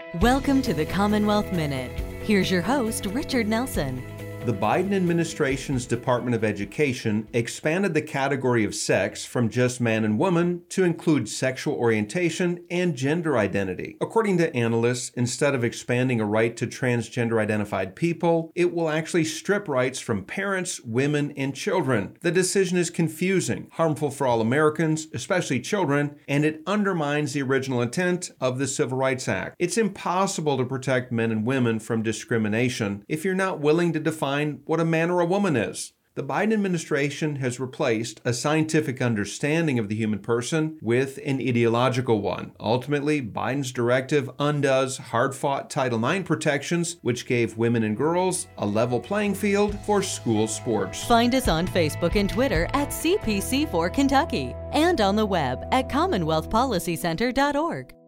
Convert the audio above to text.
Welcome to the Commonwealth Minute. Here's your host, Richard Nelson. The Biden administration's Department of Education expanded the category of sex from just man and woman to include sexual orientation and gender identity. According to analysts, instead of expanding a right to transgender identified people, it will actually strip rights from parents, women, and children. The decision is confusing, harmful for all Americans, especially children, and it undermines the original intent of the Civil Rights Act. It's impossible to protect men and women from discrimination if you're not willing to define what a man or a woman is. The Biden administration has replaced a scientific understanding of the human person with an ideological one. Ultimately, Biden's directive undoes hard-fought Title IX protections, which gave women and girls a level playing field for school sports. Find us on Facebook and Twitter at CPC4 Kentucky and on the web at CommonwealthPolicyCenter.org.